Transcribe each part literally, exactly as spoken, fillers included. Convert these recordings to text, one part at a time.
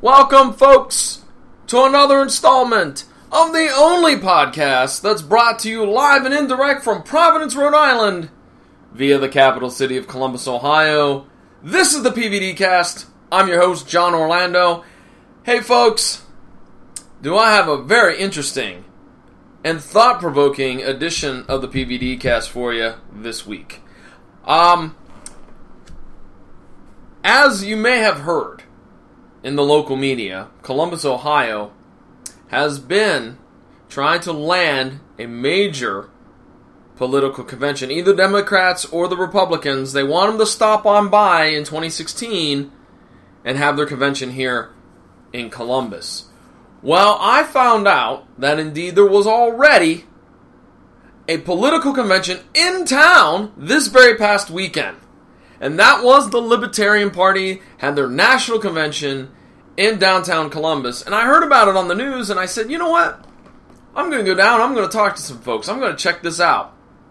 Welcome, folks, to another installment of the only podcast that's brought to you live and indirect from Providence, Rhode Island, via the capital city of Columbus, Ohio. This is the P V D Cast. I'm your host, John Orlando. Hey, folks, do I have a very interesting and thought-provoking edition of the P V D Cast for you this week. Um, as you may have heard in the local media, Columbus, Ohio has been trying to land a major political convention. Either Democrats or the Republicans, they want them to stop on by in twenty sixteen and have their convention here in Columbus. Well, I found out that indeed there was already a political convention in town this very past weekend. And that was the Libertarian Party had their national convention in downtown Columbus. And I heard about it on the news and I said, you know what? I'm going to go down, I'm going to talk to some folks, I'm going to check this out.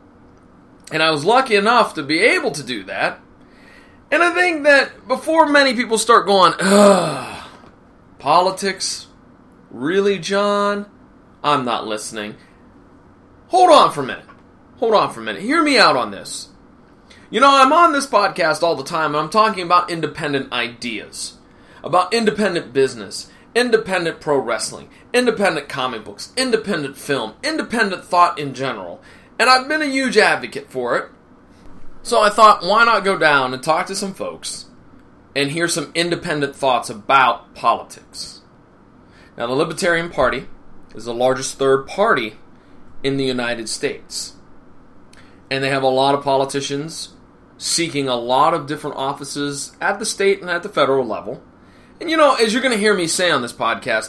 And I was lucky enough to be able to do that. And I think that before many people start going, ugh, politics? Really, John? I'm not listening. Hold on for a minute. Hold on for a minute. Hear me out on this. You know, I'm on this podcast all the time, and I'm talking about independent ideas, about independent business, independent pro wrestling, independent comic books, independent film, independent thought in general. And I've been a huge advocate for it. So I thought, why not go down and talk to some folks and hear some independent thoughts about politics. Now, the Libertarian Party is the largest third party in the United States. And they have a lot of politicians seeking a lot of different offices at the state and at the federal level. And, you know, as you're going to hear me say on this podcast,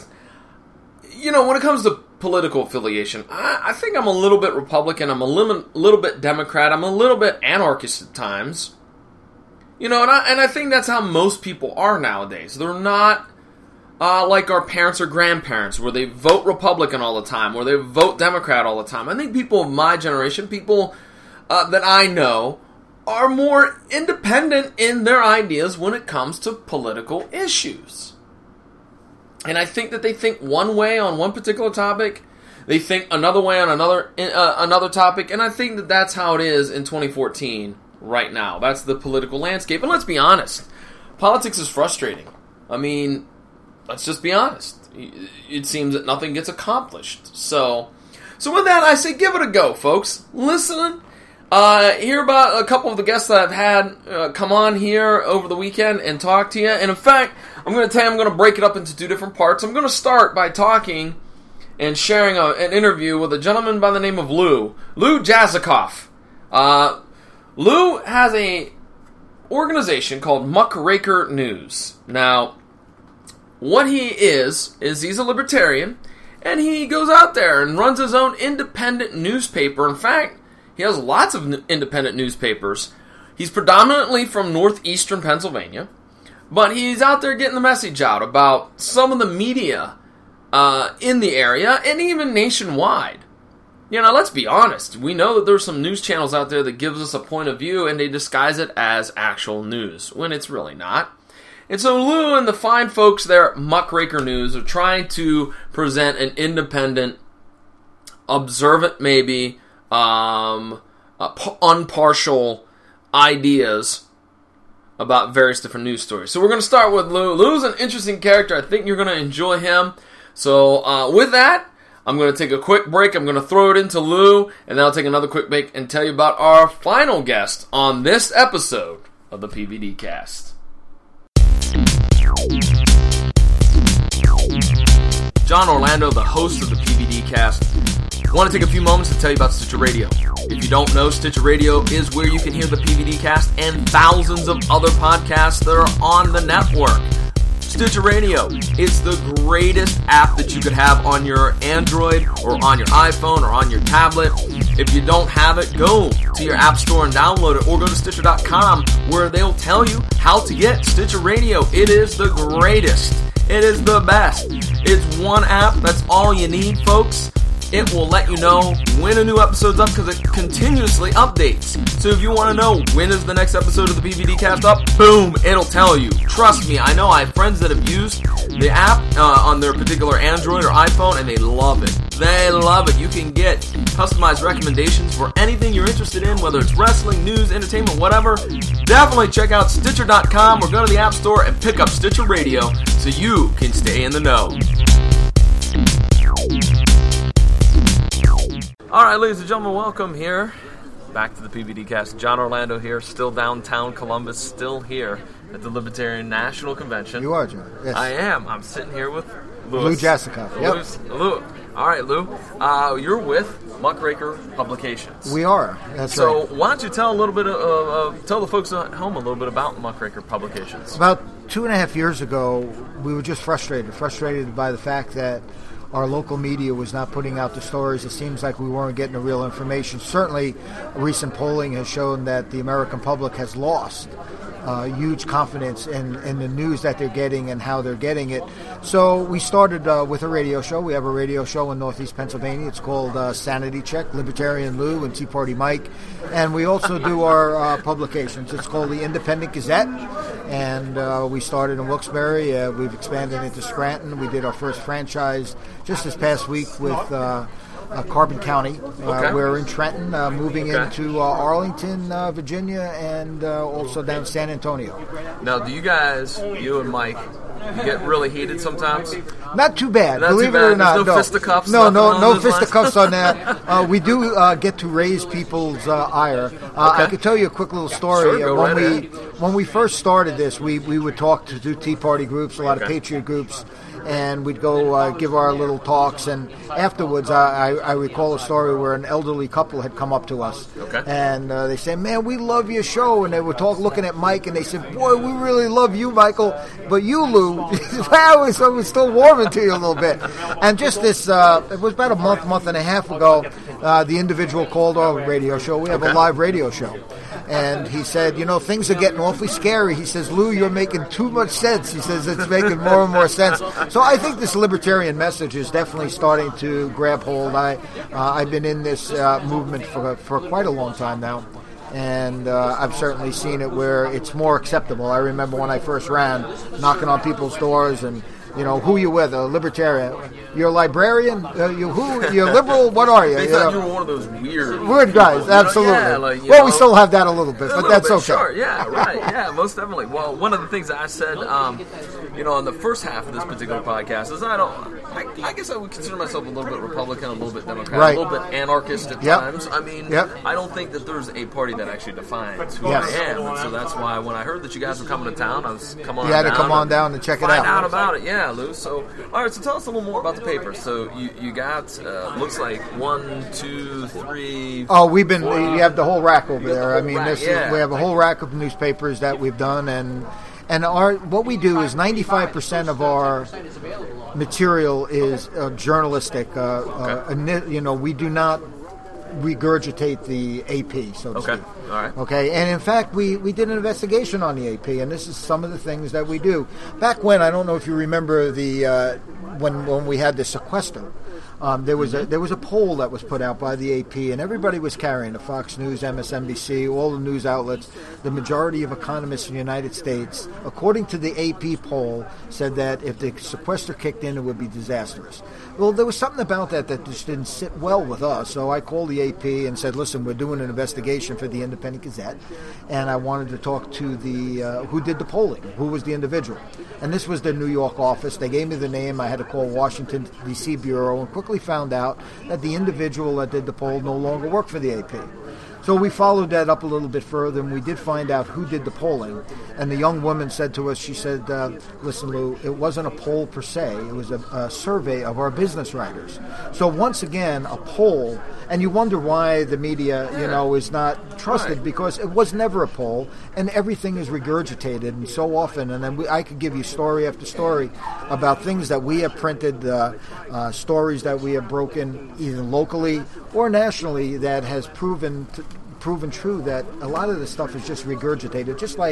you know, when it comes to political affiliation, I, I think I'm a little bit Republican, I'm a little, little bit Democrat, I'm a little bit anarchist at times. You know, and I, and I think that's how most people are nowadays. They're not uh, like our parents or grandparents, where they vote Republican all the time, or they vote Democrat all the time. I think people of my generation, people uh, that I know, are more independent in their ideas when it comes to political issues. And I think that they think one way on one particular topic, they think another way on another uh, another topic, and I think that that's how it is in twenty fourteen right now. That's the political landscape. And let's be honest, politics is frustrating. I mean, let's just be honest. It seems that nothing gets accomplished. So, so with that, I say give it a go, folks. Listen. Uh, hear about a couple of the guests that I've had uh, come on here over the weekend and talk to you. And in fact, I'm going to tell you I'm going to break it up into two different parts. I'm going to start by talking and sharing a, an interview with a gentleman by the name of Lou. Lou Jazikoff. Uh, Lou has a organization called Muckraker News. Now, what he is, is he's a libertarian, and he goes out there and runs his own independent newspaper. In fact, he has lots of independent newspapers. He's predominantly from northeastern Pennsylvania, but he's out there getting the message out about some of the media uh, in the area and even nationwide. You know, let's be honest. We know that there's some news channels out there that gives us a point of view and they disguise it as actual news when it's really not. And so Lou and the fine folks there at Muckraker News are trying to present an independent, observant maybe, Um, uh, p- unpartial ideas about various different news stories. So we're going to start with Lou. Lou's an interesting character. I think you're going to enjoy him. So uh, with that, I'm going to take a quick break. I'm going to throw it into Lou, and then I'll take another quick break and tell you about our final guest on this episode of the P V D Cast. John Orlando, the host of the P V D Cast. I want to take a few moments to tell you about Stitcher Radio. If you don't know, Stitcher Radio is where you can hear the P V D Cast and thousands of other podcasts that are on the network. Stitcher Radio, it's the greatest app that you could have on your Android or on your iPhone or on your tablet. If you don't have it, go to your app store and download it, or go to Stitcher dot com where they'll tell you how to get Stitcher Radio. It is the greatest. It is the best. It's one app. That's all you need, folks. it will let you know when a new episode's up because it continuously updates. So if you want to know when is the next episode of the P V D Cast up, boom, it'll tell you. Trust me, I know I have friends that have used the app uh, on their particular Android or iPhone, and they love it. They love it. You can get customized recommendations for anything you're interested in, whether it's wrestling, news, entertainment, whatever. Definitely check out Stitcher dot com or go to the App Store and pick up Stitcher Radio so you can stay in the know. Alright, ladies and gentlemen, welcome here. Back to the P V D Cast. John Orlando here, still downtown Columbus, still here at the Libertarian National Convention. You are, John. Yes. I am. I'm sitting here with Louis. Lou Jessica. Yep. Lou. All right, Lou. Uh, you're with Muckraker Publications. We are. That's so right. So why don't you tell a little bit of, uh, uh, tell the folks at home a little bit about Muckraker Publications. About two and a half years ago, we were just frustrated, frustrated by the fact that our local media was not putting out the stories. It seems like we weren't getting the real information. Certainly, recent polling has shown that the American public has lost uh, huge confidence in, in the news that they're getting and how they're getting it. So we started uh, with a radio show. We have a radio show in Northeast Pennsylvania. It's called uh, Sanity Check, Libertarian Lou and Tea Party Mike. And we also do our uh, publications. It's called the Independent Gazette. And uh, we started in Wilkes-Barre. Uh, we've expanded into Scranton. We did our first franchise just this past week with uh, uh, Carbon County. Uh, okay. We're in Trenton, uh, moving okay. into uh, Arlington, uh, Virginia, and uh, also down San Antonio. Now, do you guys, you and Mike, you get really heated sometimes? Not too bad, not believe too it bad. or not. There's no, no fisticuffs. No, no, no fisticuffs fisticuffs on that. Uh, we do uh, get to raise people's uh, ire. Uh, okay. I could tell you a quick little story. Sure, go when right we ahead. when we first started this, we, we would talk to, to Tea Party groups, a lot okay. of Patriot groups, and we'd go uh, give our little talks. And afterwards, I, I, I recall a story where an elderly couple had come up to us, okay. and uh, they said, "Man, we love your show." And they were talk looking at Mike, and they said, "Boy, we really love you, Michael, but you, Lou, I was, I was still warming to you a little bit." And just this, uh, it was about a month, month and a half ago, uh, the individual called our radio show. We have okay. a live radio show. And he said, you know, things are getting awfully scary. He says, "Lou, you're making too much sense." He says, "It's making more and more sense." So I think this libertarian message is definitely starting to grab hold. I, uh, I've been in this uh, movement for, for quite a long time now. And uh, I've certainly seen it where it's more acceptable. I remember when I first ran, knocking on people's doors and, you know, who you with? A libertarian? You're a librarian? Uh, you who? You're liberal? What are you? They you thought know? you were one of those weird Weird guys, people, absolutely. You know? Yeah, like, you well, know, we still have that a little bit, but little that's bit, okay. Sure, yeah, right, yeah, most definitely. Well, one of the things that I said, um, you know, in the first half of this particular podcast is I don't, I, I guess I would consider myself a little bit Republican, a little bit Democrat, right. a little bit anarchist at yep. times. I mean, yep. I don't think that there's a party that actually defines who yes. I am, and so that's why when I heard that you guys were coming to town, I was come on. You had to down come on down and check it out. Find out about it, yeah, Lou. So, all right, so tell us a little more about the paper. So you you got uh, looks like one, two, three. Oh, we've been. four, You have the whole rack over there. I whole mean, rack, this yeah. is, we have a whole rack of newspapers that we've done, and and our what we do is ninety-five percent of our material is uh, journalistic. Uh, okay. uh, you know, we do not regurgitate the A P, so to okay. speak. All right. Okay, and in fact, we, we did an investigation on the A P, and this is some of the things that we do. Back when, I don't know if you remember the uh, when when we had the sequester. Um, there was a there was a poll that was put out by the A P, and everybody was carrying it. Fox News, M S N B C, all the news outlets. The majority of economists in the United States, according to the A P poll, said that if the sequester kicked in, it would be disastrous. Well, there was something about that that just didn't sit well with us. So I called the A P and said, "Listen, we're doing an investigation for the Independent Gazette, and I wanted to talk to the uh, who did the polling, who was the individual." And this was the New York office. They gave me the name. I had to call Washington D C bureau and quickly found out that the individual that did the poll no longer worked for the A P. So we followed that up a little bit further, and we did find out who did the polling. And the young woman said to us, she said, uh, "Listen, Lou, it wasn't a poll per se. It was a, a survey of our business writers." So once again, a poll, and you wonder why the media, you know, is not trusted, because it was never a poll, and everything is regurgitated, and so often. And then we, I could give you story after story about things that we have printed, uh, uh, stories that we have broken, either locally or nationally, that has proven to, proven true that a lot of this stuff is just regurgitated, just like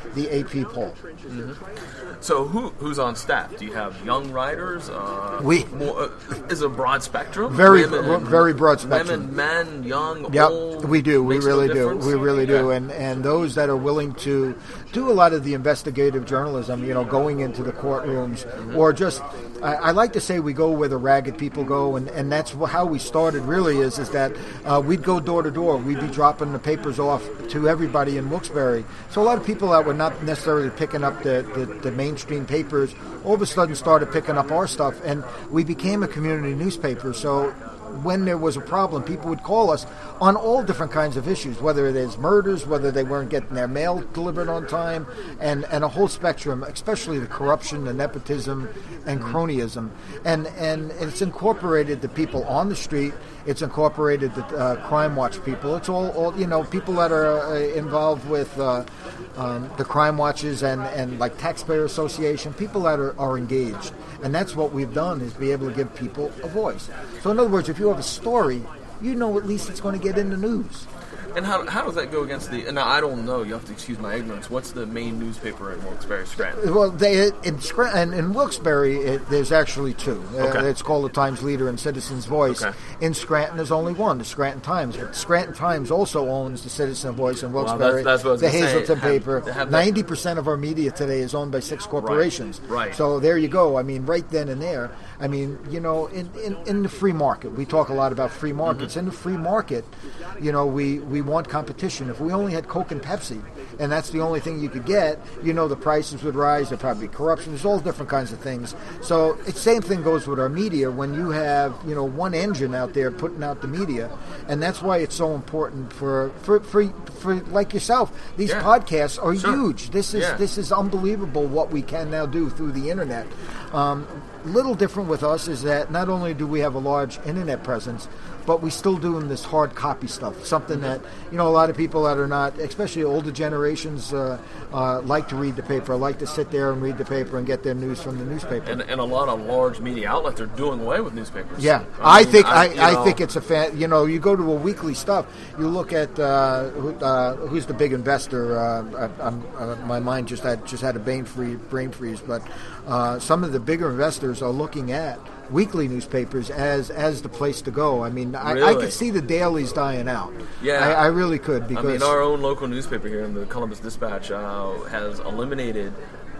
the A P poll. Mm-hmm. So who who's on staff? Do you have young writers? Uh, we more, uh, is it a broad spectrum? Very women, very broad spectrum. Women, men, young, yep, old. we do. We really no do. difference? We really do. Yeah. And and those that are willing to do a lot of the investigative journalism, you know, going into the courtrooms, mm-hmm. or just. I, I like to say we go where the ragged people go, and, and that's how we started. Really, is is that uh, we'd go door to door. We'd be dropping the papers off to everybody in Wilkes-Barre. So a lot of people that were not necessarily picking up the, the, the mainstream papers all of a sudden started picking up our stuff, and we became a community newspaper. So when there was a problem, people would call us on all different kinds of issues, whether it is murders, whether they weren't getting their mail delivered on time, and, and a whole spectrum, especially the corruption, the nepotism, and cronyism. And and it's incorporated the people on the street. It's incorporated the uh, Crime Watch people. It's all, all you know, people that are uh, involved with uh, um, the Crime Watches and, and like Taxpayer Association, people that are, are engaged. And that's what we've done, is be able to give people a voice. So in other words, if you have a story, you know at least it's going to get in the news. And how how does that go against the... Now, I don't know. You have to excuse my ignorance. What's the main newspaper in Wilkes-Barre, Scranton? Well, they, in, Scranton, in Wilkes-Barre, it, there's actually two. Okay. Uh, it's called the Times Leader and Citizen's Voice. Okay. In Scranton, there's only one, the Scranton Times. But Scranton Times also owns the Citizen Voice in Wilkes-Barre, well, that's, that's what I was the gonna Hazleton say. paper. Have, have ninety percent of our media today is owned by six corporations. Right. Right. So there you go. I mean, right then and there. I mean, you know, in, in, in the free market, we talk a lot about free markets. Mm-hmm. In the free market, you know, we, we want competition. If we only had Coke and Pepsi, and that's the only thing you could get, you know, the prices would rise. There'd probably be corruption. There's all different kinds of things. So the same thing goes with our media. When you have, you know, one engine out there putting out the media, and that's why it's so important for for for, for like yourself. These yeah. podcasts are sure. huge. This is yeah. this is unbelievable what we can now do through the internet. Um, little different with us is that not only do we have a large internet presence, but we still doing this hard copy stuff, something mm-hmm. that, you know, a lot of people that are not, especially older generations, uh, uh, like to read the paper, like to sit there and read the paper and get their news from the newspaper. And, and a lot of large media outlets are doing away with newspapers. Yeah, I, I mean, think I, I, know, I think it's a fan. You know, you go to a weekly stuff. You look at uh, who, uh, who's the big investor. Uh, I, I'm, uh, my mind just had just had a brain freeze, brain freeze. But uh, some of the bigger investors are looking at weekly newspapers as as the place to go. I mean, I, really? I could see the dailies dying out. Yeah, I, I really could, because I mean, our own local newspaper here in the Columbus Dispatch uh, has eliminated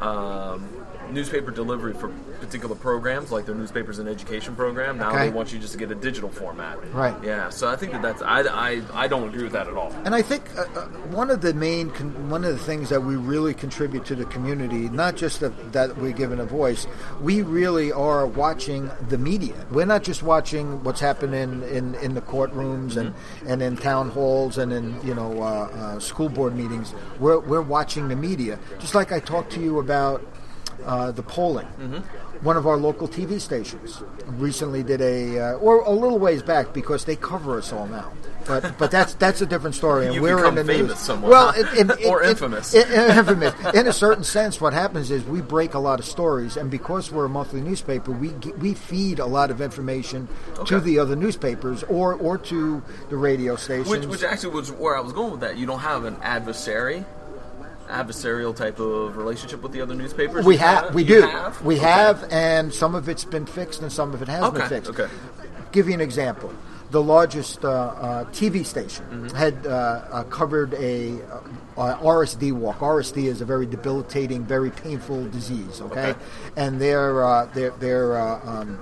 um, newspaper delivery for particular programs, like their newspapers and education program. Now okay. they want you just to get a digital format. Right. Yeah. So I think that that's I, I, I don't agree with that at all. And I think uh, uh, one of the main con- one of the things that we really contribute to the community, not just that, that we're given a voice, we really are watching the media. We're not just watching what's happening in, in the courtrooms and, mm-hmm. and in town halls and in, you know, uh, uh, school board meetings. We're we're watching the media. Just like I talked to you about uh, the polling. Mm-hmm. One of our local T V stations recently did a, uh, or a little ways back, because they cover us all now. But but that's that's a different story. And You've we're become in the famous news. somewhat, well, huh? it, it, or it, infamous. It, it, infamous. In a certain sense, what happens is we break a lot of stories, and because we're a monthly newspaper, we we feed a lot of information okay. to the other newspapers or or to the radio stations. Which, which actually was where I was going with that. You don't have an adversary. adversarial type of relationship with the other newspapers? We have, have? we you do. Have? We okay. have, and some of it's been fixed and some of it has okay. been fixed. Okay. Give you an example. The largest uh, uh, T V station mm-hmm. had uh, uh, covered a uh, R S D walk. R S D is a very debilitating, very painful disease. Okay, okay. and their uh, their their, uh, um,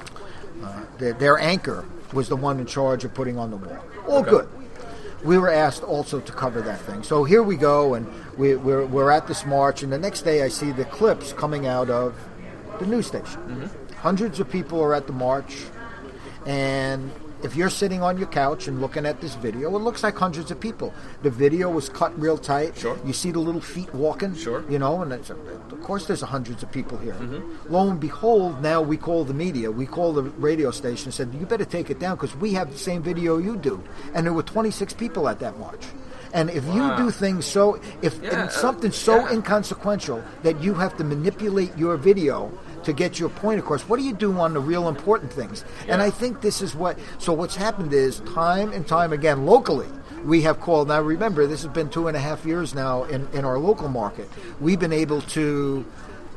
uh, their their anchor was the one in charge of putting on the wall. All okay. good. We were asked also to cover that thing. So here we go, and we, we're we're at this march, and the next day I see the clips coming out of the news station. Mm-hmm. Hundreds of people are at the march, and if you're sitting on your couch and looking at this video, it looks like hundreds of people. The video was cut real tight. Sure. You see the little feet walking. Sure. You know, and it's, of course there's hundreds of people here. Mm-hmm. Lo and behold, now we call the media. We call the radio station and said, you better take it down because we have the same video you do. And there were twenty-six people at that march. And if wow. you do things so, if yeah, something uh, so yeah. inconsequential that you have to manipulate your video to get your point across, what do you do on the real important things? Yeah. And I think this is what, so what's happened is time and time again, locally, we have called. Now remember, this has been two and a half years now in, in our local market. We've been able to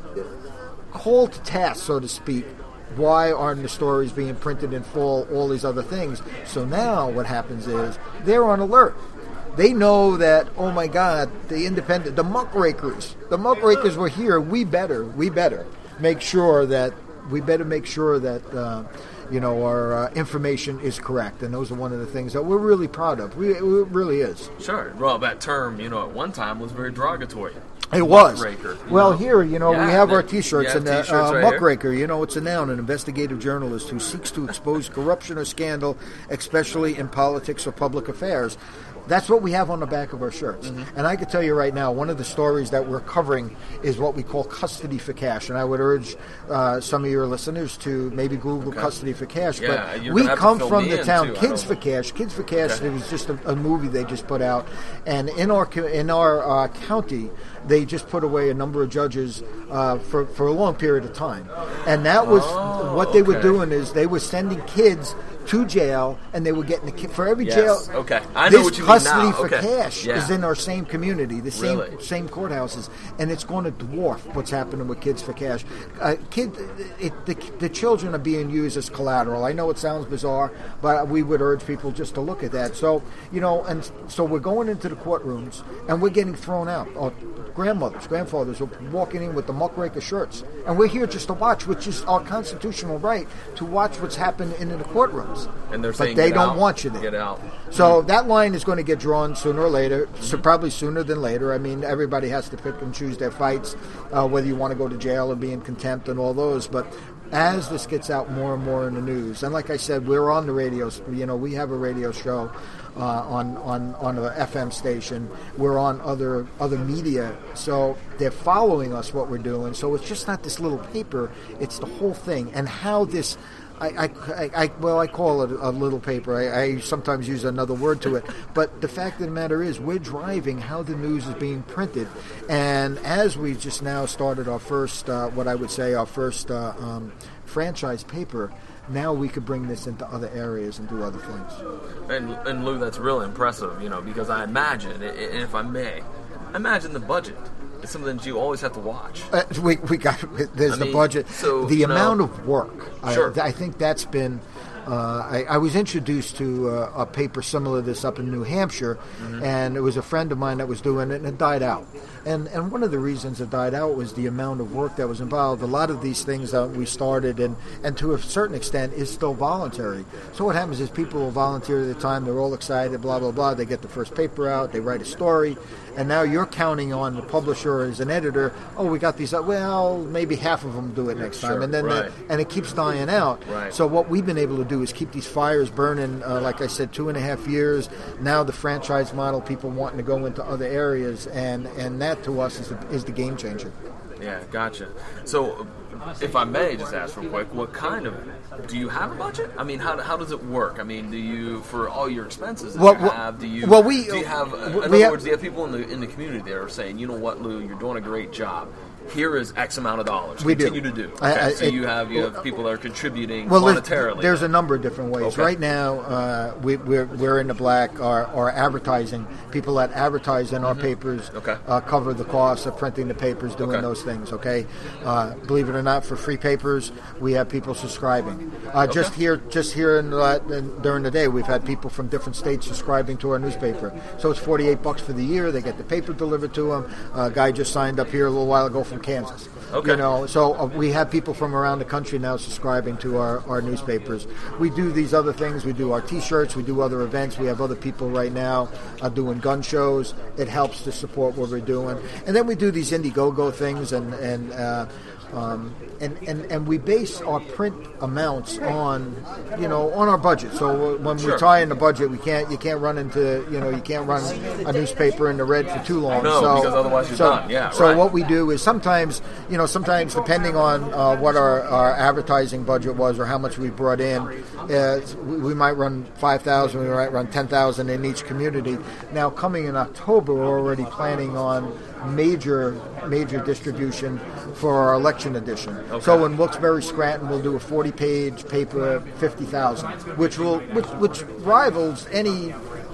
call to task, so to speak, why aren't the stories being printed in full, all these other things. So now what happens is they're on alert. They know that, oh my God, the independent, the muckrakers, the muckrakers were here. We better, we better make sure that, we better make sure that, uh, you know, our uh, information is correct. And those are one of the things that we're really proud of. We, it really is. Sure. Well, that term, you know, at one time was very derogatory. It was. Muckraker, well, know? here, you know, yeah, we have our T-shirts, and uh, t-shirts uh, right muckraker, you know, it's a noun, an investigative journalist who seeks to expose corruption or scandal, especially in politics or public affairs. That's what we have on the back of our shirts. Mm-hmm. And I can tell you right now, one of the stories that we're covering is what we call custody for cash. And I would urge uh, some of your listeners to maybe Google okay. custody for cash. Yeah, but we come from the town too, Kids for Cash. Kids for Cash, okay. it was just a, a movie they just put out. And in our in our uh, county, they just put away a number of judges uh, for, for a long period of time. And that was oh, what they okay. were doing is they were sending kids to jail, and they were getting the kid for every yes. jail. Okay, I know this what you custody mean now. for okay. cash yeah. is in our same community, the same really? same courthouses, and it's going to dwarf what's happening with Kids for Cash. Uh, kid, it, the the children are being used as collateral. I know it sounds bizarre, but we would urge people just to look at that. So you know, and so we're going into the courtrooms, and we're getting thrown out. Our grandmothers, grandfathers are walking in with the muckraker shirts, and we're here just to watch, which is our constitutional right to watch what's happening in the courtrooms. And they're but saying, they get don't out, want you there. Get out. So mm-hmm. that line is going to get drawn sooner or later, mm-hmm. so probably sooner than later. I mean, everybody has to pick and choose their fights, uh, whether you want to go to jail or be in contempt and all those. But as this gets out more and more in the news, and like I said, we're on the radio. You know, we have a radio show uh, on on on an F M station. We're on other other media, so they're following us what we're doing. So it's just not this little paper; it's the whole thing, and how this. I, I, I, well, I call it a little paper. I, I sometimes use another word to it. But the fact of the matter is, we're driving how the news is being printed. And as we just now started our first, uh, what I would say, our first uh, um, franchise paper, now we could bring this into other areas and do other things. And, and Lou, that's really impressive, you know, because I imagine, and if I may, imagine the budget. It's something that you always have to watch. Uh, we we got there's I the mean, budget, so, the amount know, of work. Sure. I, I think that's been. Uh, I, I was introduced to uh, a paper similar to this up in New Hampshire, mm-hmm. and it was a friend of mine that was doing it, and it died out. And and one of the reasons it died out was the amount of work that was involved. A lot of these things that we started, and, and to a certain extent, is still voluntary. So what happens is people will volunteer at the time, they're all excited, blah, blah, blah. They get the first paper out, they write a story, and now you're counting on the publisher as an editor, oh, we got these, well, maybe half of them do it next sure, time. And then right. the, and it keeps dying out. Right. So what we've been able to do is keep these fires burning, uh, like I said, two and a half years. Now the franchise model, people wanting to go into other areas, and, and that to us is the, is the game changer. Yeah, gotcha. So, if I may just ask real quick, what kind of, do you have a budget? I mean, how how does it work? I mean, do you, for all your expenses that well, you have, do you, well, we, do you have, in we other have, words, do you have people in the in the community that are saying, you know what, Lou, you're doing a great job. Here is X amount of dollars. We Continue do. to do. Okay, I, I, so it, you have you have people that are contributing well, monetarily. There's, there's a number of different ways. Okay. Right now, uh, we, we're we're in the black. Our, our advertising, people that advertise in our mm-hmm. papers, okay. uh, cover the costs of printing the papers, doing okay. those things. Okay, uh, believe it or not, for free papers, we have people subscribing. Uh, okay. Just here, just here in, the, in during the day, we've had people from different states subscribing to our newspaper. So it's forty-eight bucks for the year. They get the paper delivered to them. A guy just signed up here a little while ago from Kansas. Okay. You know, so uh, we have people from around the country now subscribing to our, our newspapers. We do these other things. We do our T-shirts. We do other events. We have other people right now uh, doing gun shows. It helps to support what we're doing. And then we do these Indiegogo things, and and uh, um, and, and and we base our print amounts on, you know, on our budget. So when sure. we tie in the budget, we can't you can't run into you know you can't run a newspaper in the red for too long. No, so, because otherwise you're so, done. Yeah. So right. what we do is sometimes you know sometimes depending on uh, what our, our advertising budget was or how much we brought in, uh, we, we might run five thousand, we might run ten thousand in each community. Now coming in October, we're already planning on major major distribution for our election edition. Okay. So in Wilkes-Barre Scranton, we'll do a forty-page paper, fifty thousand, which will which which rivals any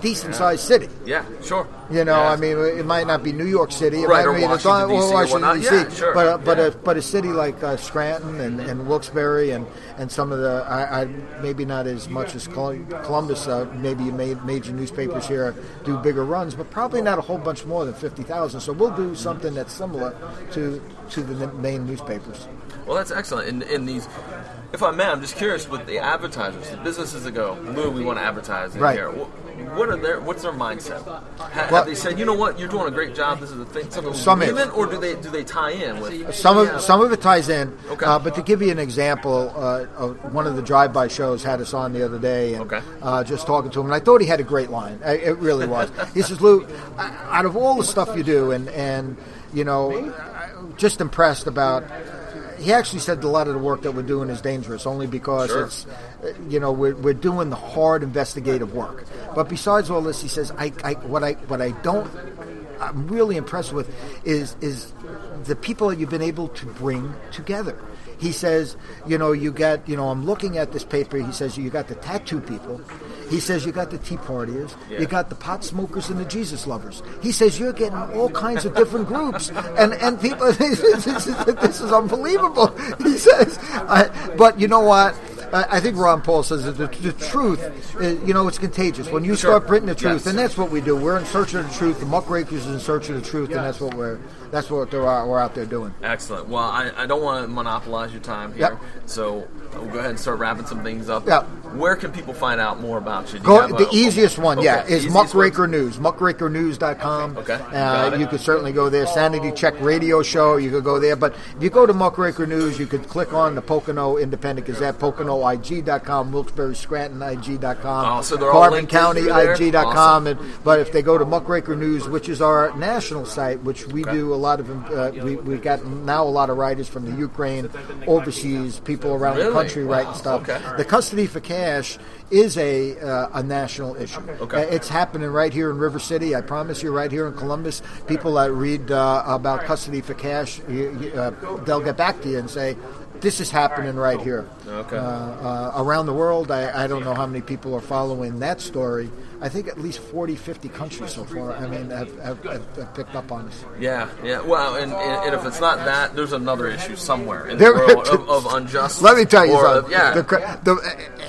decent sized city. Yeah, sure. You know, yeah. I mean, it might not be New York City, it right, might or be Washington, D C, or Washington, D C, yeah, sure. but uh, but yeah. a but a city like uh, Scranton and, and Wilkes-Barre and, and some of the I, I maybe not as much as Columbus. Uh, maybe made major newspapers here do bigger runs, but probably not a whole bunch more than fifty thousand. So we'll do something that's similar to to the main newspapers. Well, that's excellent. In in these. If I may, I'm just curious with the advertisers, the businesses that go, Lou, we want to advertise in right. here. What are their? What's their mindset? Have, well, have they said, you know what, you're doing a great job. This is a thing. Something some we in, or do they do they tie in with? Some of some of it ties in. Okay. Uh, but to give you an example, uh, of one of the drive-by shows had us on the other day, and okay. uh, just talking to him, and I thought he had a great line. I, it really was. He says, Lou, out of all the stuff you do, and and you know, just impressed about. He actually said a lot of the work that we're doing is dangerous, only because sure. it's, you know, we're we're doing the hard investigative work. But besides all this, he says, I, I what I what I don't, I'm really impressed with is is the people that you've been able to bring together. He says, you know, you got, you know, I'm looking at this paper. He says, you got the tattoo people. He says, you got the tea partiers. Yeah. You got the pot smokers and the Jesus lovers. He says, you're getting all kinds of different groups. And and people, this is, this is unbelievable. He says, uh, but you know what? I think Ron Paul says that the, the truth, is, you know, it's contagious. When you sure. start printing the truth, yes. and that's what we do. We're in search of the truth. The Muckrakers is in search of the truth, yes. and that's what we're that's what they're, we're out there doing. Excellent. Well, I, I don't want to monopolize your time here, yep. so we'll go ahead and start wrapping some things up. Yep. Where can people find out more about you? Do Go, you the a, easiest one, okay. yeah, is Easiest Muckraker one? News, muckraker news dot com. Okay. Uh, you could certainly go there. Sanity Check Radio Show, you could go there. But if you go to Muckraker News, you could click on the Pocono Independent Gazette, Pocono I G dot com, Wilkes-Barre Scranton I G dot com, oh, so they're Carbon all County I G dot com. Awesome. And, but if they go to Muckraker News, which is our national site, which we okay. do a lot of, uh, we we got now a lot of writers from the Ukraine, overseas, people around really? the country wow. writing stuff. Okay. The Custody for Cash is a uh, a national issue. Okay. Uh, it's happening right here in River City. I promise you, right here in Columbus. People that read uh, about Custody for Cash, you, you, uh, they'll get back to you and say, this is happening right here. Okay. Uh, uh, around the world, I, I don't know how many people are following that story. I think at least forty, fifty countries so far, I mean, have, have, have picked up on us. Yeah, yeah. Well, and, and if it's not that, there's another issue somewhere in the There, world of, of unjust. Let me tell you or, something. Yeah. The, the,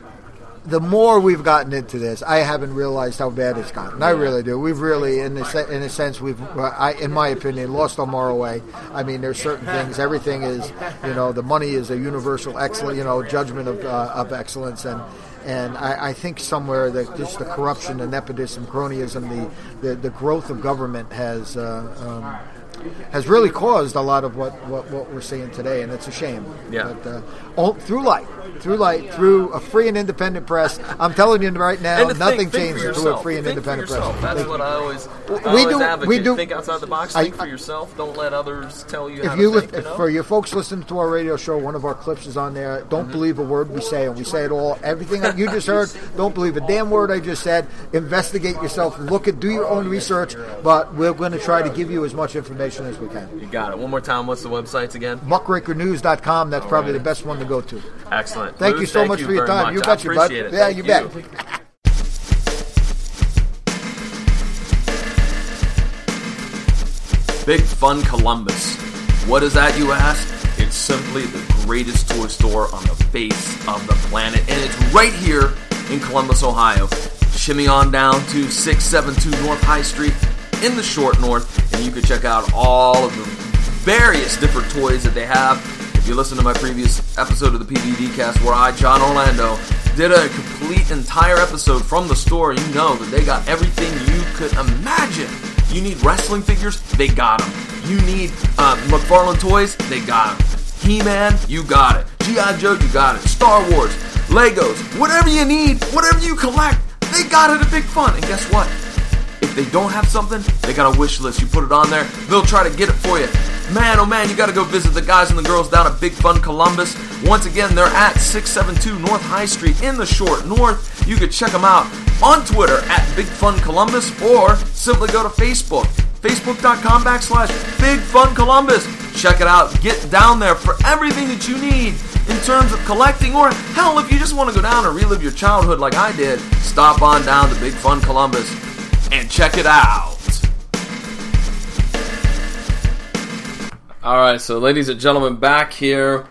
the more we've gotten into this, I haven't realized how bad it's gotten. I really do. We've really, in a, in a sense, we've, I, in my opinion, lost our moral way. I mean, there's certain things. Everything is, you know, the money is a universal excellence, you know, judgment of uh, of excellence, and and I, I think somewhere that just the corruption, the nepotism, cronyism, the the, the growth of government has. Uh, um, has really caused a lot of what, what, what we're seeing today, and it's a shame. Yeah. But, uh, all, through light, through light, through a free and independent press, I'm telling you right now, nothing think, think changes through a free and think independent for yourself. press. That's what I always, I we always do, advocate. we do. Think outside the box. I, Think for yourself. Don't let others tell you if how you to think. Li- You know? For your folks listening to our radio show, one of our clips is on there. Don't mm-hmm. believe a word we say, and we say it all. Everything that you just heard, don't believe a damn word I just said. Investigate yourself. Look at, do your own research. But we're going to try to give you as much information as we can. You got it. One more time. What's the websites again? muckraker news dot com. That's all probably right. the best one to go to. Excellent. Thank Lou, you so thank much you for your time. much. You bet you, bud. appreciate it. Yeah, Thank you you bet. Big Fun Columbus. What is that, you ask? It's simply the greatest toy store on the face of the planet, and it's right here in Columbus, Ohio. Shimmy on down to six seventy-two North High Street in the Short North, and you can check out all of the various different toys that they have. If you listen to my previous episode of the P V D cast where I, John Orlando, did a complete entire episode from the store, you know that they got everything you could imagine. You need wrestling figures? They got them. You need uh, McFarlane toys? They got them. He-Man? You got it. G I. Joe? You got it. Star Wars? Legos? Whatever you need, whatever you collect, they got it at Big Fun. And guess what? If they don't have something, they got a wish list. You put it on there, they'll try to get it for you. Man, oh man, you got to go visit the guys and the girls down at Big Fun Columbus. Once again, they're at six seventy-two North High Street in the Short North. You can check them out on Twitter at Big Fun Columbus, or simply go to Facebook, facebook.com backslash Big Fun Columbus. check it out. Get down there for everything that you need in terms of collecting, or hell, if you just want to go down and relive your childhood like I did, stop on down to Big Fun Columbus and check it out. Alright, so ladies and gentlemen, back here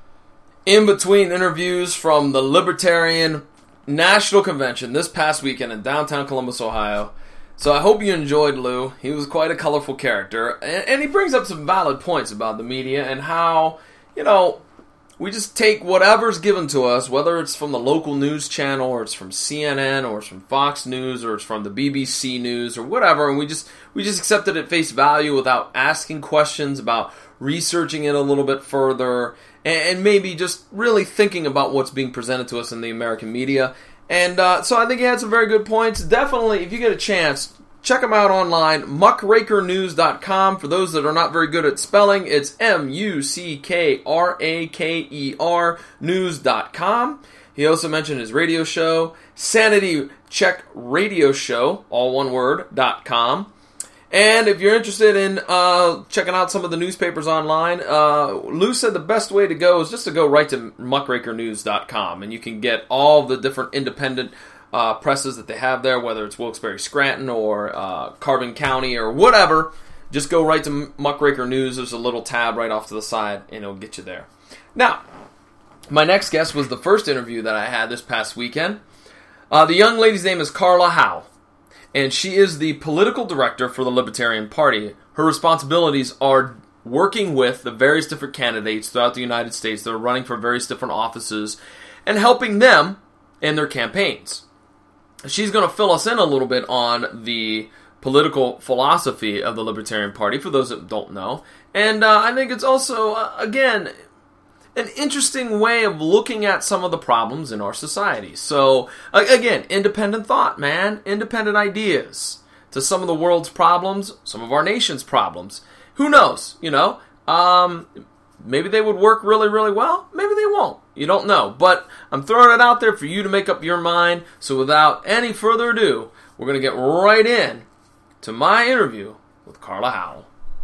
in between interviews from the Libertarian National Convention this past weekend in downtown Columbus, Ohio. So I hope you enjoyed Lou. He was quite a colorful character, and, and he brings up some valid points about the media and how, you know, we just take whatever's given to us, whether it's from the local news channel, or it's from C N N, or it's from Fox News, or it's from the B B C News, or whatever, and we just we just accept it at face value without asking questions, about researching it a little bit further, and, and maybe just really thinking about what's being presented to us in the American media. And uh, so I think he had some very good points. Definitely, if you get a chance, check them out online, muckraker news dot com. For those that are not very good at spelling, it's M U C K R A K E R news dot com. He also mentioned his radio show, Sanity Check Radio Show, all one word, dot com. And if you're interested in uh, checking out some of the newspapers online, uh, Lou said the best way to go is just to go right to muckraker news dot com, and you can get all the different independent uh, presses that they have there, whether it's Wilkes-Barre Scranton or uh, Carbon County or whatever. Just go right to Muckraker News. There's a little tab right off to the side, and it'll get you there. Now, my next guest was the first interview that I had this past weekend. Uh, the young lady's name is Carla Howe, and she is the political director for the Libertarian Party. Her responsibilities are working with the various different candidates throughout the United States that are running for various different offices and helping them in their campaigns. She's going to fill us in a little bit on the political philosophy of the Libertarian Party, for those that don't know. And uh, I think it's also, uh, again, an interesting way of looking at some of the problems in our society. So, again, independent thought, man. Independent ideas to some of the world's problems, some of our nation's problems. Who knows, you know? Um, maybe they would work really, really well. Maybe they won't. You don't know. But I'm throwing it out there for you to make up your mind. So without any further ado, we're going to get right in to my interview with Carla Howe.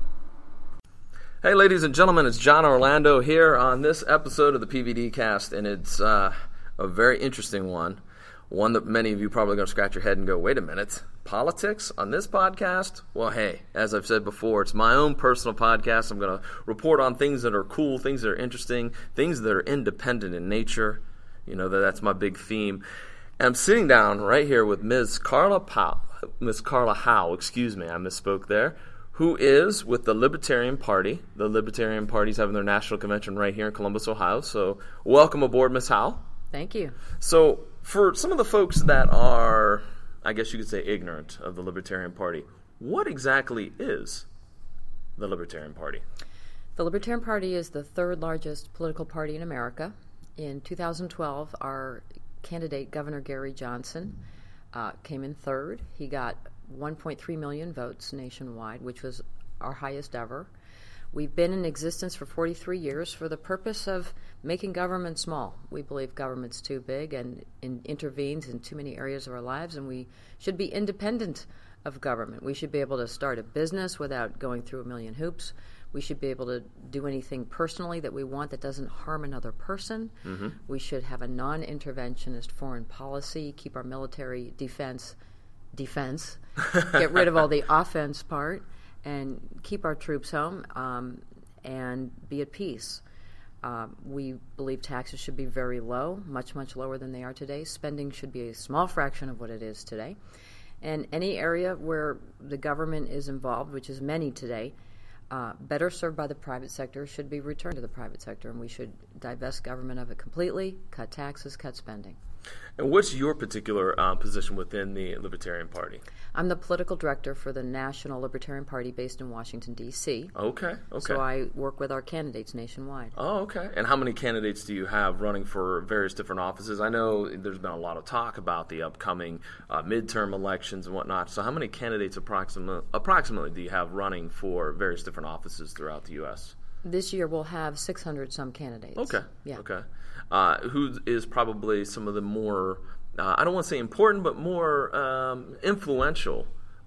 Hey, ladies and gentlemen, it's John Orlando here on this episode of the P V D Cast, and it's uh, a very interesting one, one that many of you probably going to scratch your head and go, wait a minute, politics on this podcast? Well, hey, as I've said before, it's my own personal podcast. I'm going to report on things that are cool, things that are interesting, things that are independent in nature. You know, that's my big theme. And I'm sitting down right here with Miz Carla Powell, Miz Carla Howe, excuse me, I misspoke there, who is with the Libertarian Party. The Libertarian Party's having their national convention right here in Columbus, Ohio. So welcome aboard, Miz Howe. Thank you. So for some of the folks that are, I guess you could say, ignorant of the Libertarian Party, what exactly is the Libertarian Party? The Libertarian Party is the third largest political party in America. In two thousand twelve, our candidate, Governor Gary Johnson, uh, came in third. He got one point three million votes nationwide, which was our highest ever. We've been in existence for forty-three years for the purpose of making government small. We believe government's too big and in, intervenes in too many areas of our lives, and we should be independent of government. We should be able to start a business without going through a million hoops. We should be able to do anything personally that we want that doesn't harm another person. Mm-hmm. We should have a non-interventionist foreign policy, keep our military defense defense, get rid of all the offense part, and keep our troops home um, and be at peace. Uh, we believe taxes should be very low, much, much lower than they are today. Spending should be a small fraction of what it is today. And any area where the government is involved, which is many today, uh, better served by the private sector, should be returned to the private sector, and we should divest government of it completely, cut taxes, cut spending. And what's your particular uh, position within the Libertarian Party? I'm the political director for the National Libertarian Party based in Washington, D C Okay, okay. So I work with our candidates nationwide. Oh, okay. And how many candidates do you have running for various different offices? I know there's been a lot of talk about the upcoming uh, midterm elections and whatnot. So how many candidates approximately, approximately do you have running for various different offices throughout the U S? This year we'll have six hundred some candidates. Okay, yeah. okay. Uh, who is probably some of the more, uh, I don't want to say important, but more um, influential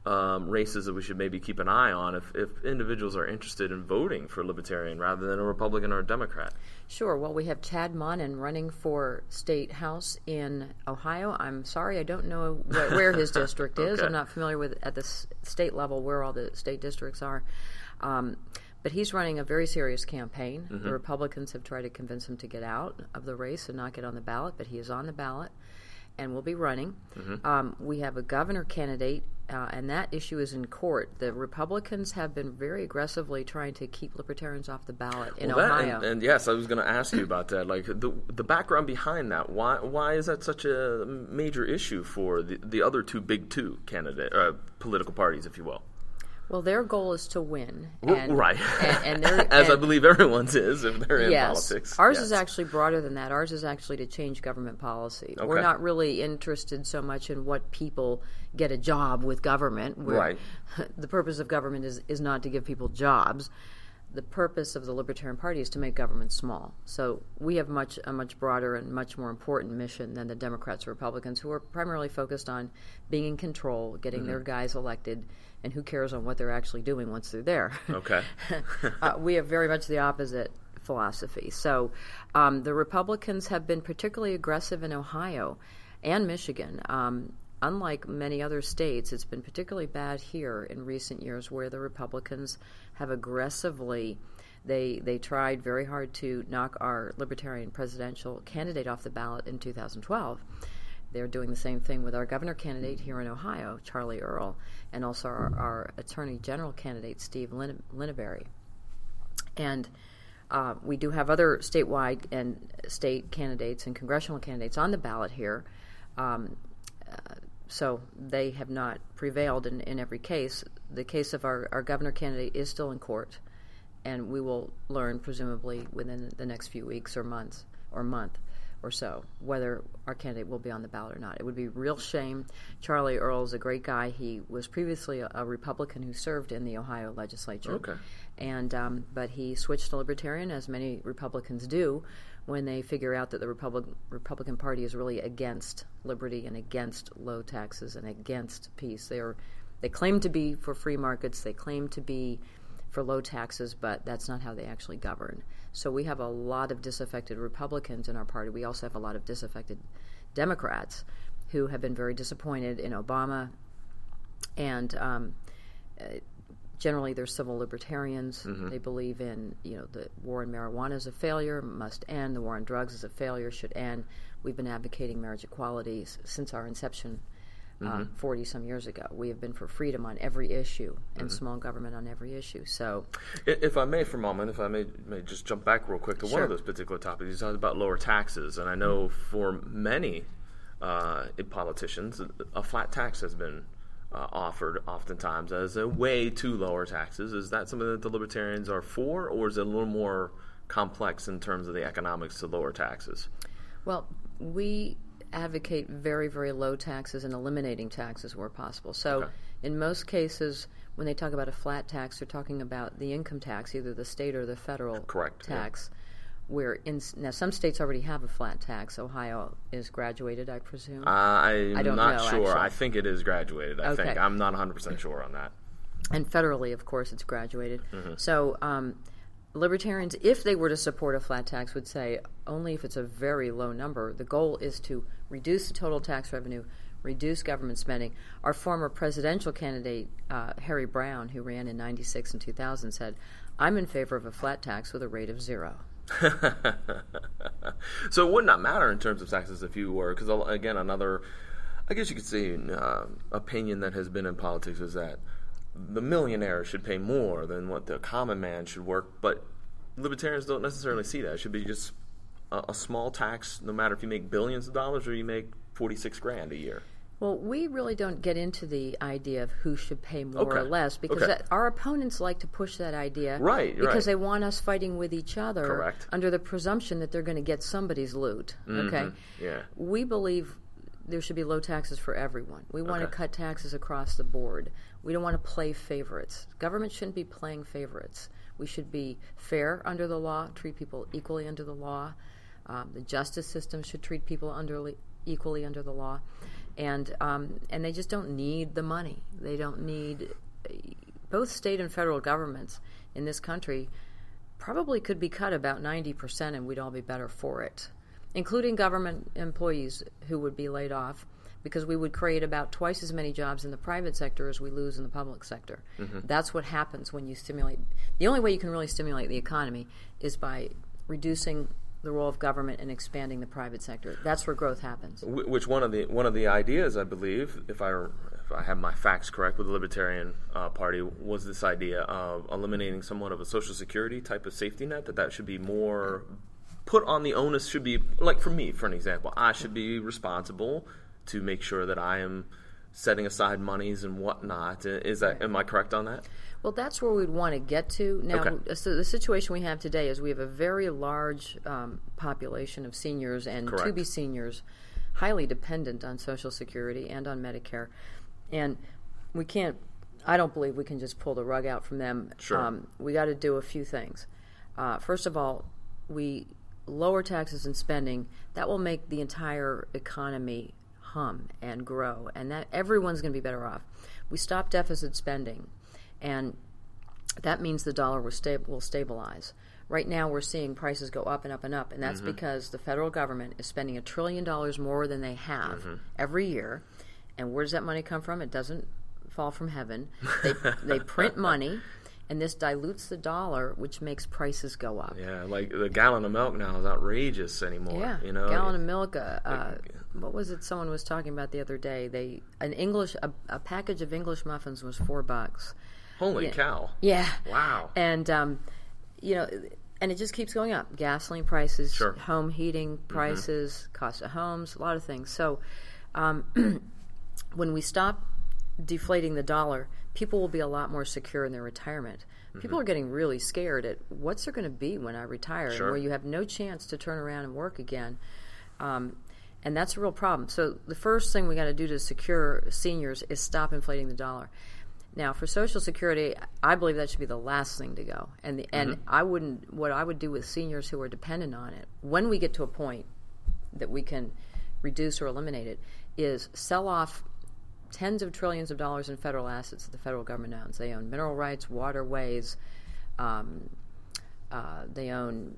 um, races that we should maybe keep an eye on if, if individuals are interested in voting for Libertarian rather than a Republican or a Democrat? Sure. Well, we have Chad Monin running for State House in Ohio. I'm sorry, I don't know where, where his district is. Okay. I'm not familiar with at the s- state level where all the state districts are. Um, but he's running a very serious campaign. Mm-hmm. The Republicans have tried to convince him to get out of the race and not get on the ballot, but he is on the ballot and will be running. Mm-hmm. Um, we have a governor candidate, uh, and that issue is in court. The Republicans have been very aggressively trying to keep Libertarians off the ballot in well, that, Ohio. And, and yes, I was going to ask you about that. Like the the background behind that. Why why is that such a major issue for the the other two big two candidate uh, political parties, if you will? Well, their goal is to win, and, right? And, and they're, as and, I believe everyone's is if they're in yes, politics. Ours yes. is actually broader than that. Ours is actually to change government policy. Okay. We're not really interested so much in what people get a job with government. We're, right. The purpose of government is, is not to give people jobs. The purpose of the Libertarian Party is to make government small. So we have much a much broader and much more important mission than the Democrats or Republicans, who are primarily focused on being in control, getting mm-hmm. their guys elected, and who cares on what they're actually doing once they're there. Okay. uh, we have very much the opposite philosophy. So um, the Republicans have been particularly aggressive in Ohio and Michigan. Um, unlike many other states, it's been particularly bad here in recent years, where the Republicans have aggressively they they tried very hard to knock our Libertarian presidential candidate off the ballot in two thousand twelve. They're doing the same thing with our governor candidate here in Ohio, Charlie Earl, and also our, our Attorney General candidate, Steve Lin- Lineberry. And uh, we do have other statewide and state candidates and congressional candidates on the ballot here. Um, uh, so they have not prevailed in, in every case. The case of our, our governor candidate is still in court, and we will learn, presumably, within the next few weeks or months or month or so, whether our candidate will be on the ballot or not. It would be a real shame. Charlie Earl is a great guy. He was previously a, a Republican who served in the Ohio legislature. Okay. And um, but he switched to Libertarian, as many Republicans do, when they figure out that the Republic, Republican Party is really against liberty and against low taxes and against peace. They are, they claim to be for free markets. They claim to be for low taxes, but that's not how they actually govern. So we have a lot of disaffected Republicans in our party. We also have a lot of disaffected Democrats who have been very disappointed in Obama, and um, uh, generally they're civil libertarians. Mm-hmm. They believe in, you know, the war on marijuana is a failure, must end. The war on drugs is a failure, should end. We've been advocating marriage equality since our inception. Uh, forty-some mm-hmm. years ago. We have been for freedom on every issue and mm-hmm. small government on every issue. So, if I may for a moment, if I may, may just jump back real quick to sure. one of those particular topics. You talked about lower taxes, and I know mm-hmm. for many uh, politicians, a flat tax has been uh, offered oftentimes as a way to lower taxes. Is that something that the Libertarians are for, or is it a little more complex in terms of the economics to lower taxes? Well, we advocate very, very low taxes and eliminating taxes where possible. So okay. in most cases, when they talk about a flat tax, they're talking about the income tax, either the state or the federal Correct. tax. Yeah. Where in, now some states already have a flat tax. Ohio is graduated, I presume. Uh, I'm I don't not know, sure. actually. I think it is graduated. I okay. think I'm not one hundred percent sure on that. And federally, of course, it's graduated. Mm-hmm. So um, Libertarians, if they were to support a flat tax, would say only if it's a very low number. The goal is to reduce the total tax revenue, reduce government spending. Our former presidential candidate, uh, Harry Brown, who ran in ninety-six and two thousand, said, I'm in favor of a flat tax with a rate of zero. So it would not matter in terms of taxes if you were, because again, another, I guess you could say, uh, opinion that has been in politics is that the millionaire should pay more than what the common man should work, but Libertarians don't necessarily see that. It should be just a, a small tax, no matter if you make billions of dollars or you make forty-six grand a year. Well, we really don't get into the idea of who should pay more okay. or less, because okay. that, our opponents like to push that idea right, because right. they want us fighting with each other Correct. under the presumption that they're going to get somebody's loot. Mm-hmm. Okay, yeah. We believe there should be low taxes for everyone. We want okay. to cut taxes across the board. We don't want to play favorites. Government shouldn't be playing favorites. We should be fair under the law, treat people equally under the law. Um, the justice system should treat people under, equally under the law. and um, and they just don't need the money. They don't need both state and federal governments in this country probably could be cut about ninety percent, and we'd all be better for it, including government employees who would be laid off, because we would create about twice as many jobs in the private sector as we lose in the public sector. Mm-hmm. That's what happens when you stimulate. The only way you can really stimulate the economy is by reducing the role of government and expanding the private sector. That's where growth happens. Which one of the one of the ideas, I believe, if I if I have my facts correct, with the Libertarian uh, Party, was this idea of eliminating somewhat of a Social Security type of safety net. That that should be more put on the onus. Should be like for me, for an example, I should be responsible to make sure that I am setting aside monies and whatnot. Is that, am I correct on that? Well, that's where we'd want to get to. Now, okay. So the situation we have today is we have a very large um, population of seniors and Correct. to-be seniors, highly dependent on Social Security and on Medicare. And we can't, I don't believe we can just pull the rug out from them. Sure. Um, we got to do a few things. Uh, first of all, we lower taxes and spending. That will make the entire economy hum and grow, and that everyone's going to be better off. We stop deficit spending, and that means the dollar will, sta- will stabilize. Right now we're seeing prices go up and up and up, and that's mm-hmm. because the federal government is spending a trillion dollars more than they have mm-hmm. every year. And where does that money come from? It doesn't fall from heaven. They, they print money, and this dilutes the dollar, which makes prices go up. Yeah, like the gallon of milk now is outrageous anymore. Yeah, you know, gallon of milk. Uh, uh, what was it? Someone was talking about the other day. They an English a, a package of English muffins was four bucks. Holy yeah. cow! Yeah. Wow. And um, you know, and it just keeps going up. Gasoline prices, sure. home heating prices, mm-hmm. cost of homes, a lot of things. So, um, when we stop deflating the dollar, people will be a lot more secure in their retirement. Mm-hmm. People are getting really scared at what's there going to be when I retire, sure. and where you have no chance to turn around and work again. Um, and that's a real problem. So the first thing we got to do to secure seniors is stop inflating the dollar. Now, for Social Security, I believe that should be the last thing to go. And the, mm-hmm. and I wouldn't. What I would do with seniors who are dependent on it, when we get to a point that we can reduce or eliminate it, is sell off tens of trillions of dollars in federal assets that the federal government owns. They own mineral rights, waterways. Um, uh, they own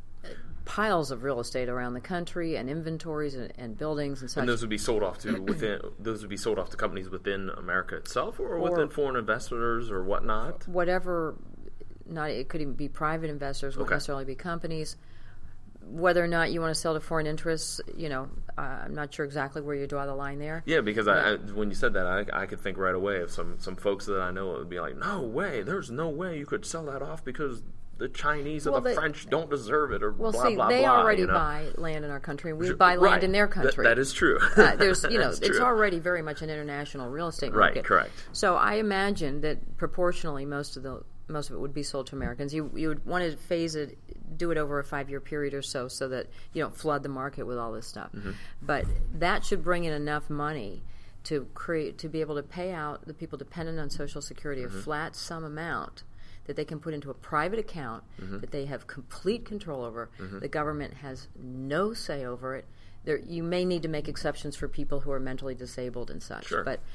piles of real estate around the country, and inventories and, and buildings and such. And those would be sold off to within. Those would be sold off to companies within America itself, or, or within foreign investors, or whatnot. Whatever. Not. It could even be private investors. Wouldn't okay. necessarily be companies. Whether or not you want to sell to foreign interests, you know, uh, I'm not sure exactly where you draw the line there. Yeah, because I, I, when you said that, I, I could think right away of some, some folks that I know that would be like, no way, there's no way you could sell that off because the Chinese well, or the they, French don't deserve it, or well, blah, see, blah, they blah. already you know? buy land in our country, and we buy land right. in their country. Th- that is true. uh, there's, you know, it's true. already very much an international real estate market. Right, correct. So I imagine that proportionally, most of the most of it would be sold to Americans. You you would want to phase it, do it over a five-year period or so, so that you don't flood the market with all this stuff. Mm-hmm. But that should bring in enough money to create to be able to pay out the people dependent on Social Security mm-hmm. a flat sum amount that they can put into a private account mm-hmm. that they have complete control over. Mm-hmm. The government has no say over it. There, you may need to make exceptions for people who are mentally disabled and such, sure. but.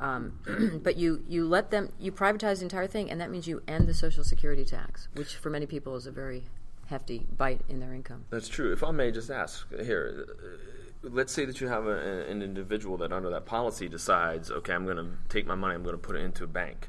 Um, but you, you let them, you privatize the entire thing, and that means you end the Social Security tax, which for many people is a very hefty bite in their income. That's true. If I may just ask here, uh, let's say that you have a, an individual that under that policy decides, okay, I'm going to take my money, I'm going to put it into a bank.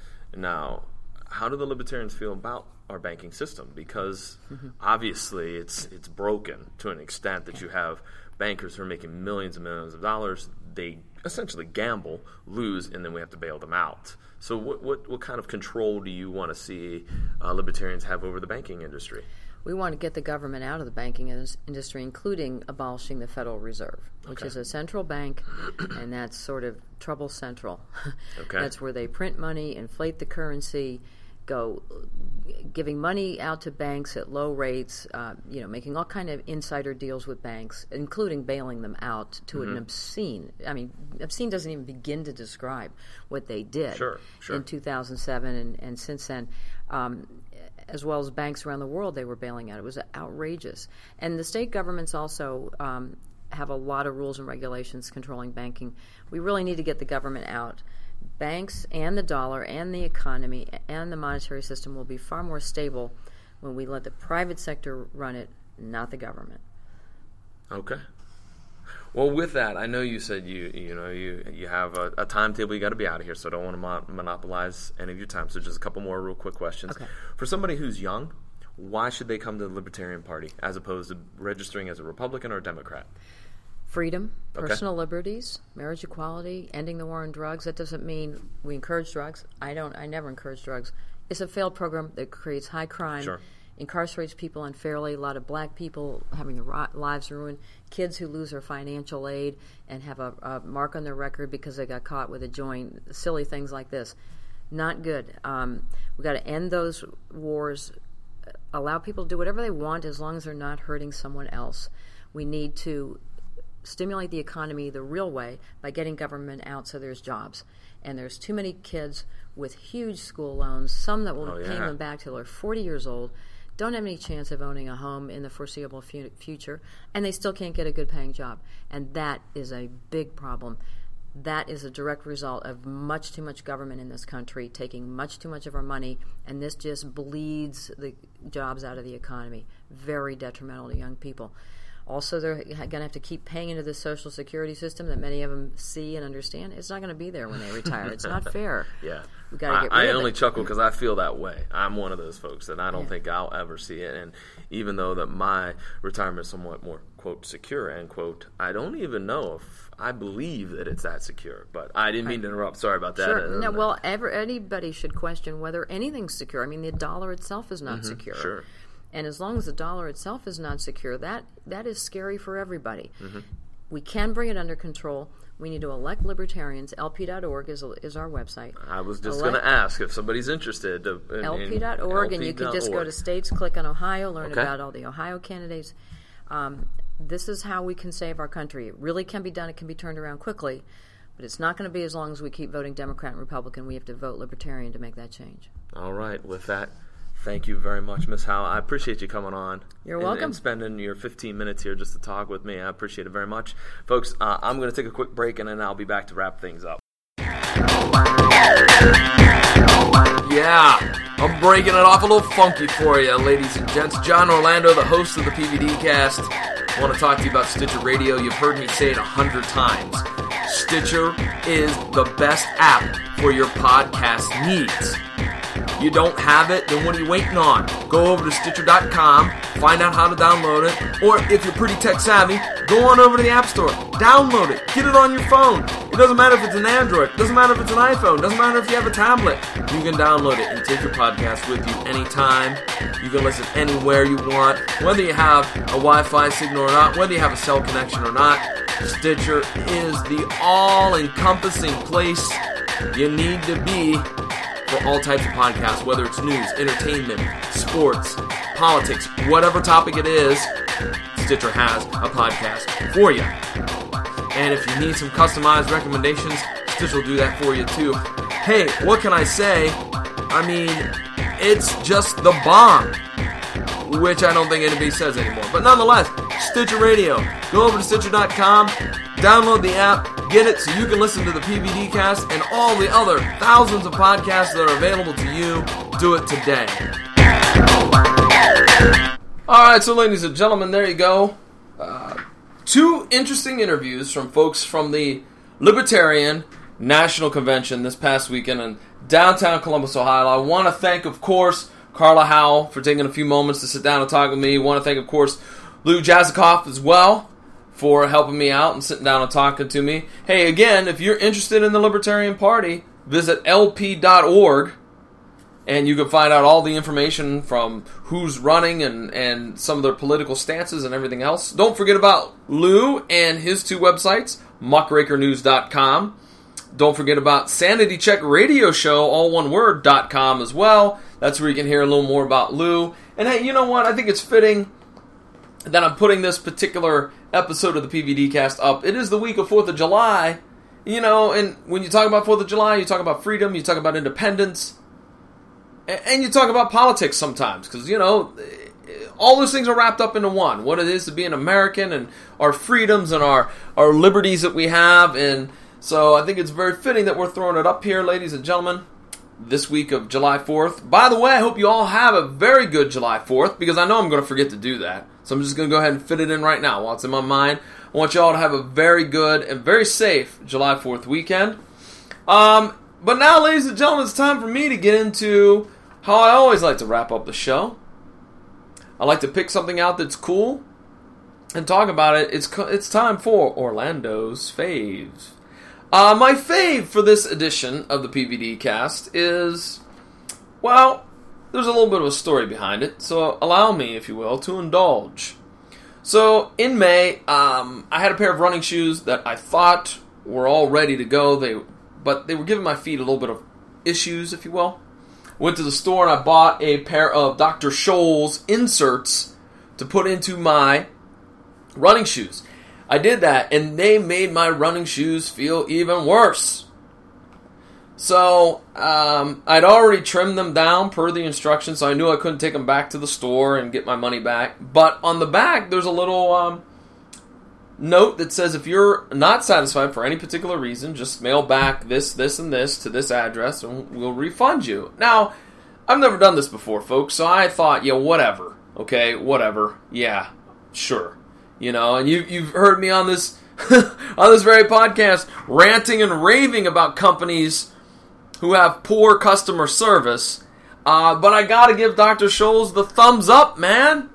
Now, how do the libertarians feel about our banking system? Because mm-hmm. obviously it's it's broken to an extent that you have bankers who are making millions and millions of dollars. They essentially gamble, lose, and then we have to bail them out. So what what, what kind of control do you want to see uh, libertarians have over the banking industry? We want to get the government out of the banking in- industry, including abolishing the Federal Reserve, which okay. is a central bank, and that's sort of trouble central. Okay. That's where they print money, inflate the currency, go giving money out to banks at low rates, uh, you know, making all kind of insider deals with banks, including bailing them out to mm-hmm. an obscene. I mean, obscene doesn't even begin to describe what they did sure, sure. in two thousand seven and, and since then. Um, as well as banks around the world they were bailing out. It was outrageous. And the state governments also um, have a lot of rules and regulations controlling banking. We really need to get the government out. Banks and the dollar and the economy and the monetary system will be far more stable when we let the private sector run it, not the government. Okay. Well, with that, I know you said you you know you you have a, a timetable. You got to be out of here, so I don't want to mo- monopolize any of your time. So just a couple more real quick questions. Okay. For somebody who's young, why should they come to the Libertarian Party as opposed to registering as a Republican or a Democrat? Freedom, Okay. personal liberties, marriage equality, ending the war on drugs. That doesn't mean we encourage drugs. I don't. I never encourage drugs. It's a failed program that creates high crime, Sure. incarcerates people unfairly. A lot of black people having their ri- lives ruined. Kids who lose their financial aid and have a, a mark on their record because they got caught with a joint. Silly things like this. Not good. Um, we got to end those wars. Allow people to do whatever they want as long as they're not hurting someone else. We need to stimulate the economy the real way by getting government out so there's jobs. And there's too many kids with huge school loans, some that will Oh, be paying yeah. them back till they're forty years old, don't have any chance of owning a home in the foreseeable fu- future, and they still can't get a good paying job. And that is a big problem. That is a direct result of much too much government in this country, taking much too much of our money, and this just bleeds the jobs out of the economy. Very detrimental to young people. Also, they're going to have to keep paying into the Social Security system that many of them see and understand. It's not going to be there when they retire. It's not fair. Yeah. We got to I, get I rid of only it. chuckle because I feel that way. I'm one of those folks that I don't Yeah. think I'll ever see it. And even though that my retirement is somewhat more, quote, secure, end quote, I don't even know if I believe that it's that secure. But I didn't mean to interrupt. Sorry about that. Sure. Uh, No, well, ever, anybody should question whether anything's secure. I mean, the dollar itself is not secure. sure. And as long as the dollar itself is not secure, that, that is scary for everybody. Mm-hmm. We can bring it under control. We need to elect libertarians. L P dot org is, is our website. I was just Elect- going to ask if somebody's interested. To, in, L P dot org, and you can just go to states, click on Ohio, learn Okay. about all the Ohio candidates. Um, this is how we can save our country. It really can be done. It can be turned around quickly, but it's not going to be as long as we keep voting Democrat and Republican. We have to vote Libertarian to make that change. All right. With that, thank you very much, Miz Howe. I appreciate you coming on. You're and, welcome. And spending your fifteen minutes here just to talk with me. I appreciate it very much. Folks, uh, I'm going to take a quick break, and then I'll be back to wrap things up. Yeah, I'm breaking it off a little funky for you, ladies and gents. John Orlando, the host of the P V D Cast. I want to talk to you about Stitcher Radio. You've heard me say it a hundred times. Stitcher is the best app for your podcast needs. You don't have it, then what are you waiting on? Go over to Stitcher dot com, find out how to download it, or if you're pretty tech savvy, go on over to the App Store, download it, get it on your phone. It doesn't matter if it's an Android, it doesn't matter if it's an iPhone, it doesn't matter if you have a tablet. You can download it and take your podcast with you anytime. You can listen anywhere you want, whether you have a Wi-Fi signal or not, whether you have a cell connection or not. Stitcher is the all-encompassing place you need to be for all types of podcasts, whether it's news, entertainment, sports, politics, whatever topic it is, Stitcher has a podcast for you. And if you need some customized recommendations, Stitcher will do that for you too. Hey, what can I say? I mean, it's just the bomb, which I don't think anybody says anymore. But nonetheless, Stitcher Radio. Go over to Stitcher dot com, download the app, get it so you can listen to the P V D Cast and all the other thousands of podcasts that are available to you. Do it today. Alright, so ladies and gentlemen, there you go. Uh, two interesting interviews from folks from the Libertarian National Convention this past weekend in downtown Columbus, Ohio. I want to thank, of course, Carla Howell for taking a few moments to sit down and talk with me. I want to thank, of course, Lou Jazikoff as well for helping me out and sitting down and talking to me. Hey, again, if you're interested in the Libertarian Party, visit L P dot org, and you can find out all the information from who's running and, and some of their political stances and everything else. Don't forget about Lou and his two websites, muckraker news dot com. Don't forget about Sanity Check Radio Show, all one word, dot com as well. That's where you can hear a little more about Lou. And hey, you know what? I think it's fitting that I'm putting this particular episode of the P V D Cast up. It is the week of fourth of July. You know, and when you talk about fourth of July, you talk about freedom, you talk about independence, and you talk about politics sometimes. Because, you know, all those things are wrapped up into one. What it is to be an American and our freedoms and our, our liberties that we have. And so I think it's very fitting that we're throwing it up here, ladies and gentlemen, this week of July fourth. By the way, I hope you all have a very good July fourth, because I know I'm going to forget to do that. So I'm just going to go ahead and fit it in right now while it's in my mind. I want you all to have a very good and very safe July fourth weekend. Um, but now, ladies and gentlemen, it's time for me to get into how I always like to wrap up the show. I like to pick something out that's cool and talk about it. It's it's time for Orlando's Faves. Uh, my fave for this edition of the P V D cast is, well, there's a little bit of a story behind it, so allow me, if you will, to indulge. So, in May, um, I had a pair of running shoes that I thought were all ready to go, They, but they were giving my feet a little bit of issues, if you will. Went to the store and I bought a pair of Doctor Scholl's inserts to put into my running shoes. I did that, and they made my running shoes feel even worse. So, um, I'd already trimmed them down per the instructions, so I knew I couldn't take them back to the store and get my money back. But on the back, there's a little um, note that says if you're not satisfied for any particular reason, just mail back this, this, and this to this address, and we'll refund you. Now, I've never done this before, folks, so I thought, yeah, whatever. Okay, whatever. Yeah, sure. You know, and you, you've heard me on this on this very podcast ranting and raving about companies who have poor customer service. Uh, but I gotta give Doctor Scholl's the thumbs up, man.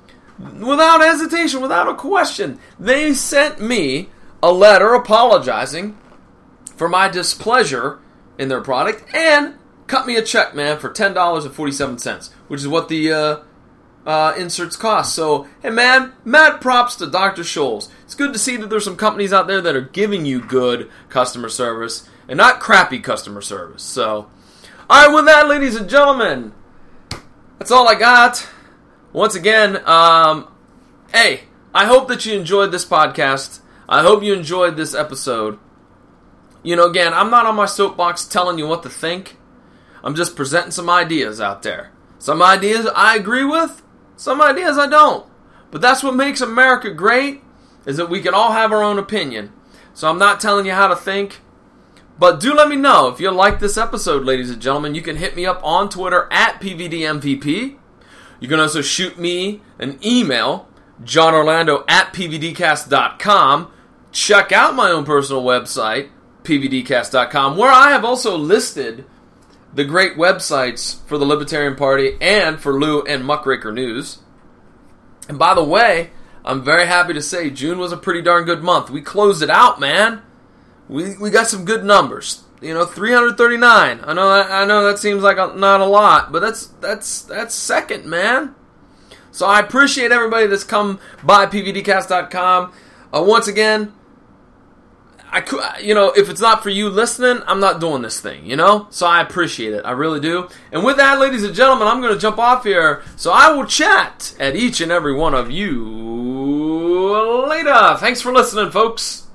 Without hesitation, without a question. They sent me a letter apologizing for my displeasure in their product and cut me a check, man, for ten dollars and forty-seven cents, which is what the uh, uh, inserts cost. So, hey, man, mad props to Doctor Scholl's. It's good to see that there's some companies out there that are giving you good customer service and not crappy customer service. So, all right, with that, ladies and gentlemen, that's all I got. Once again, um, hey, I hope that you enjoyed this podcast. I hope you enjoyed this episode. You know, again, I'm not on my soapbox telling you what to think. I'm just presenting some ideas out there. Some ideas I agree with, some ideas I don't. But that's what makes America great, is that we can all have our own opinion. So I'm not telling you how to think. But do let me know if you like this episode, ladies and gentlemen. You can hit me up on Twitter at P V D M V P. You can also shoot me an email, john orlando at p v d cast dot com. Check out my own personal website, p v d cast dot com, where I have also listed the great websites for the Libertarian Party and for Lou and Muckraker News. And by the way, I'm very happy to say June was a pretty darn good month. We closed it out, man. We we got some good numbers. You know, three hundred thirty-nine. I know that I know that seems like a, not a lot, but that's that's that's second, man. So I appreciate everybody that's come by p v d cast dot com. Uh, once again, I could, you know, if it's not for you listening, I'm not doing this thing, you know? So I appreciate it. I really do. And with that, ladies and gentlemen, I'm going to jump off here. So I will chat at each and every one of you later. Thanks for listening, folks.